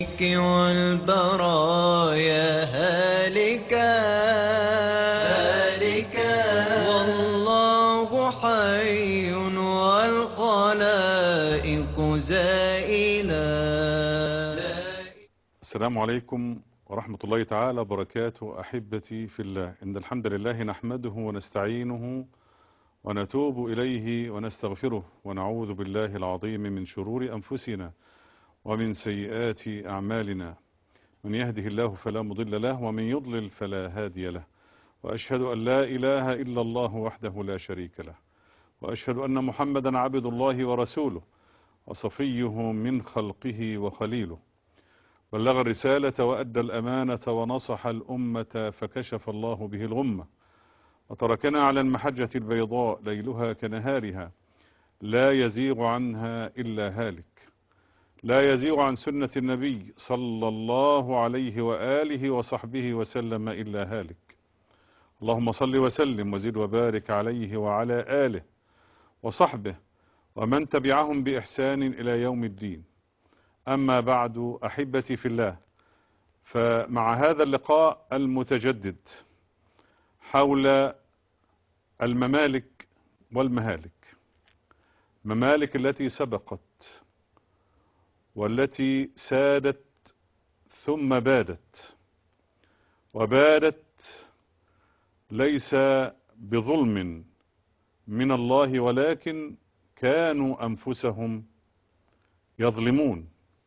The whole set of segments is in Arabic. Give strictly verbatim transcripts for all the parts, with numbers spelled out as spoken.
والبرايا هالكا هالكا والله حي والخلائق زائلا. السلام عليكم ورحمة الله تعالى وبركاته. أحبتي في الله، إن الحمد لله نحمده ونستعينه ونتوب إليه ونستغفره ونعوذ بالله العظيم من شرور أنفسنا ومن سيئات أعمالنا، من يهده الله فلا مضل له ومن يضلل فلا هادي له، وأشهد أن لا إله إلا الله وحده لا شريك له، وأشهد أن محمدا عبد الله ورسوله وصفيه من خلقه وخليله، بلغ الرسالة وأدى الأمانة ونصح الأمة فكشف الله به الغمة، وتركنا على المحجة البيضاء ليلها كنهارها لا يزيغ عنها إلا هالك، لا يزيغ عن سنة النبي صلى الله عليه وآله وصحبه وسلم إلا هالك. اللهم صل وسلم وزد وبارك عليه وعلى آله وصحبه ومن تبعهم بإحسان إلى يوم الدين. أما بعد، أحبتي في الله، فمع هذا اللقاء المتجدد حول الممالك والمهالك، الممالك التي سبقت والتي سادت ثم بادت، وبادت ليس بظلم من الله ولكن كانوا أنفسهم يظلمون.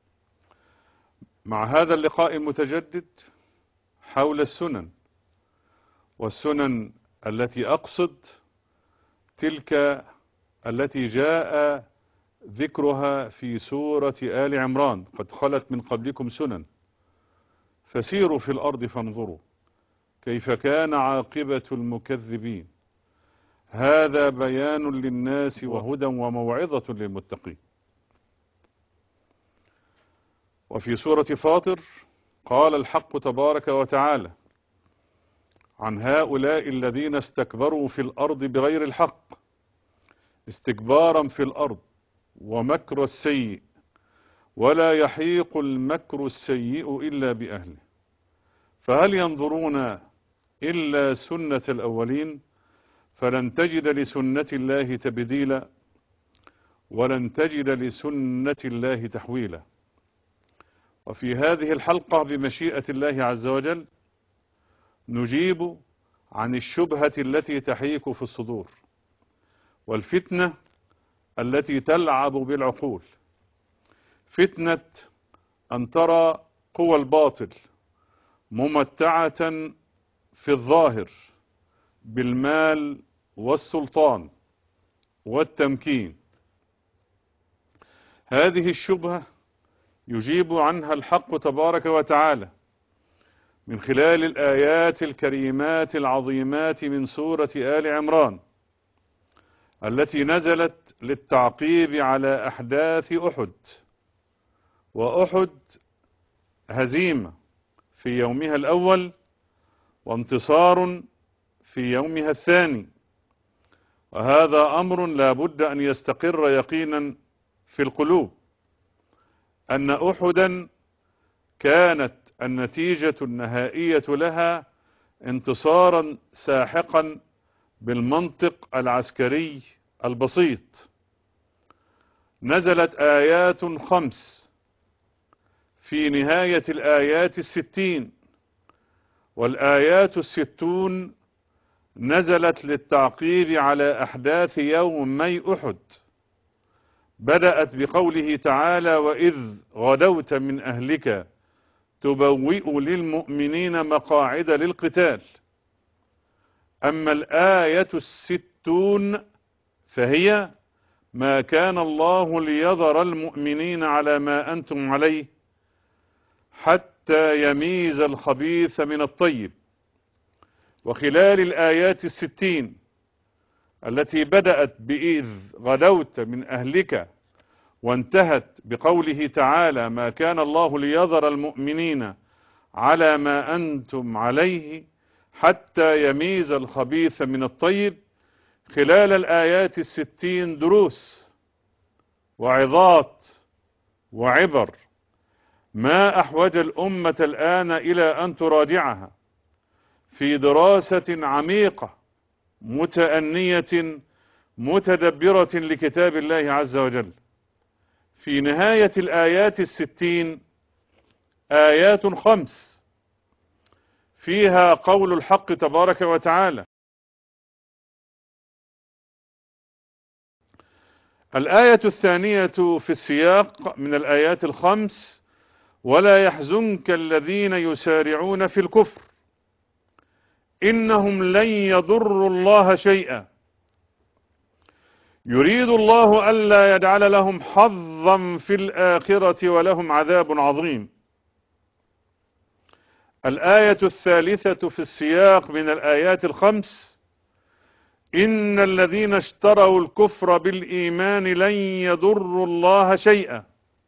مع هذا اللقاء المتجدد حول السنن، والسنن التي أقصد تلك التي جاء ذكرها في سورة آل عمران: قد خلت من قبلكم سنن فسيروا في الأرض فانظروا كيف كان عاقبة المكذبين، هذا بيان للناس وهدى وموعظة للمتقين. وفي سورة فاطر قال الحق تبارك وتعالى عن هؤلاء الذين استكبروا في الأرض بغير الحق، استكبارا في الأرض ومكر السيء، ولا يحيق المكر السيء إلا بأهله، فهل ينظرون إلا سنة الأولين فلن تجد لسنة الله تبديلا ولن تجد لسنة الله تحويلا. وفي هذه الحلقة بمشيئة الله عز وجل نجيب عن الشبهة التي تحيك في الصدور والفتنة التي تلعب بالعقول، فتنة أن ترى قوى الباطل ممتعة في الظاهر بالمال والسلطان والتمكين. هذه الشبهة يجيب عنها الحق تبارك وتعالى من خلال الآيات الكريمات العظيمات من سورة آل عمران التي نزلت للتعقيب على أحداث أحد، وأحد هزيمة في يومها الأول وانتصار في يومها الثاني، وهذا أمر لا بد أن يستقر يقينا في القلوب، أن أحدا كانت النتيجة النهائية لها انتصارا ساحقا بالمنطق العسكري البسيط. نزلت آيات خمس في نهاية الآيات الستين، والآيات الستون نزلت للتعقيب على أحداث يومي أحد. بدأت بقوله تعالى: وإذ غدوت من أهلك تبوئ للمؤمنين مقاعد للقتال. أما الآية الستون فهي: ما كان الله ليذر المؤمنين على ما أنتم عليه حتى يميز الخبيث من الطيب. وخلال الآيات الستين التي بدأت بإذ غدوت من أهلك وانتهت بقوله تعالى: ما كان الله ليذر المؤمنين على ما أنتم عليه حتى يميز الخبيث من الطيب، خلال الآيات الستين دروس وعظات وعبر ما أحوج الأمة الآن إلى أن تراجعها في دراسة عميقة متأنية متدبرة لكتاب الله عز وجل. في نهاية الآيات الستين آيات خمس فيها قول الحق تبارك وتعالى. الآية الثانية في السياق من الآيات الخمس: ولا يحزنك الذين يسارعون في الكفر إنهم لن يضروا الله شيئا يريد الله ألا يجعل لهم حظا في الآخرة ولهم عذاب عظيم. الآية الثالثة في السياق من الآيات الخمس: إن الذين اشتروا الكفر بالإيمان لن يضروا الله شيئا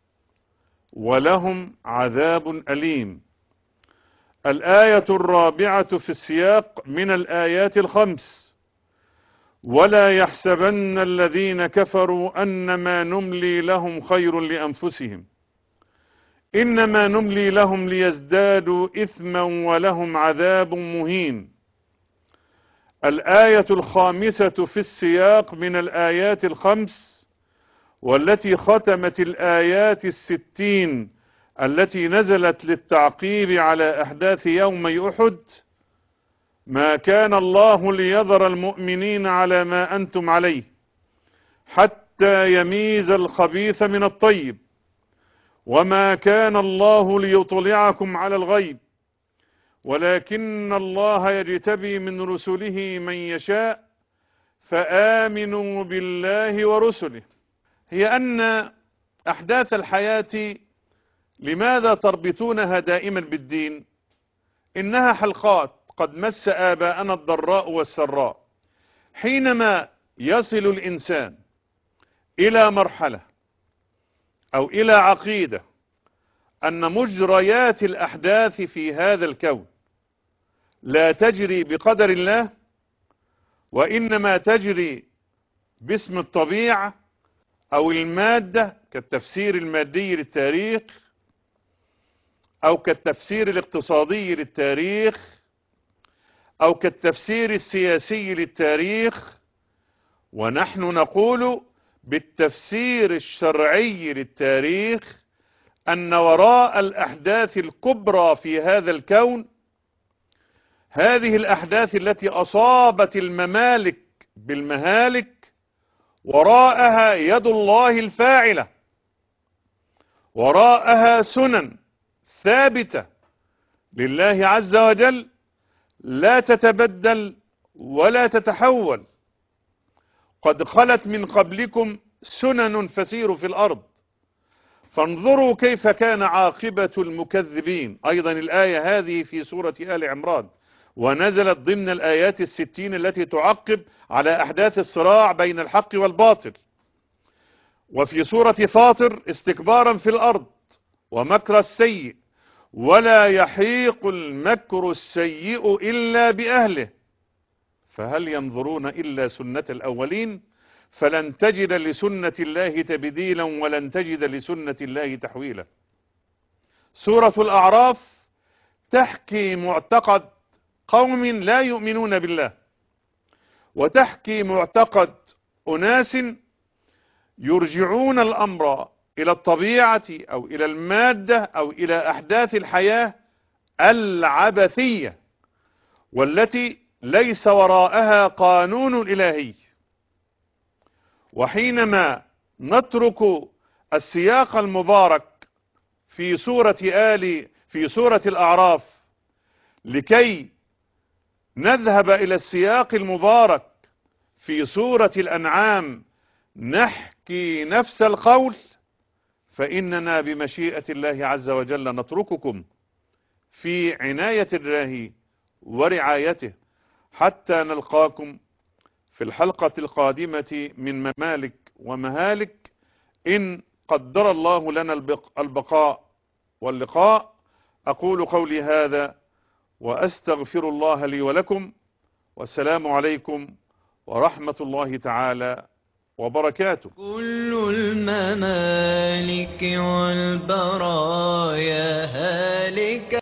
ولهم عذاب أليم. الآية الرابعة في السياق من الآيات الخمس: ولا يحسبن الذين كفروا أنما نملي لهم خير لأنفسهم إنما نملي لهم ليزدادوا إثما ولهم عذاب مهين. الآية الخامسة في السياق من الآيات الخمس والتي ختمت الآيات الستين التي نزلت للتعقيب على أحداث يومي أحد: ما كان الله ليذر المؤمنين على ما أنتم عليه حتى يميز الخبيث من الطيب وما كان الله ليطلعكم على الغيب ولكن الله يجتبي من رسله من يشاء فآمنوا بالله ورسله. هي أن أحداث الحياة لماذا تربطونها دائما بالدين؟ إنها حلقات قد مس آباءنا الضراء والسراء. حينما يصل الإنسان إلى مرحلة أو إلى عقيدة أن مجريات الأحداث في هذا الكون لا تجري بقدر الله وإنما تجري باسم الطبيعة أو المادة كالتفسير المادي للتاريخ أو كالتفسير الاقتصادي للتاريخ أو كالتفسير السياسي للتاريخ، ونحن نقول بالتفسير الشرعي للتاريخ أن وراء الأحداث الكبرى في هذا الكون هذه الأحداث التي أصابت الممالك بالمهالك وراءها يد الله الفاعلة، وراءها سنن ثابتة لله عز وجل لا تتبدل ولا تتحول. قد خلت من قبلكم سنن فسيروا في الأرض فانظروا كيف كان عاقبة المكذبين. أيضا الآية هذه في سورة آل عمران ونزلت ضمن الآيات الستين التي تعقب على أحداث الصراع بين الحق والباطل. وفي سورة فاطر استكبارا في الأرض ومكر السيء ولا يحيق المكر السيء إلا بأهله فهل ينظرون إلا سنة الأولين فلن تجد لسنة الله تبديلا ولن تجد لسنة الله تحويلا. سورة الأعراف تحكي معتقد قوم لا يؤمنون بالله وتحكي معتقد أناس يرجعون الأمر إلى الطبيعة أو إلى المادة أو إلى أحداث الحياة العبثية والتي ليس وراءها قانون إلهي. وحينما نترك السياق المبارك في سورة آل في سورة الأعراف لكي نذهب إلى السياق المبارك في سورة الأنعام نحكي نفس القول فإننا بمشيئة الله عز وجل نترككم في عناية الله ورعايته حتى نلقاكم في الحلقة القادمة من ممالك ومهالك إن قدر الله لنا البقاء واللقاء. أقول قولي هذا وأستغفر الله لي ولكم والسلام عليكم ورحمة الله تعالى وبركاته. كل الممالك والبرايا هالكة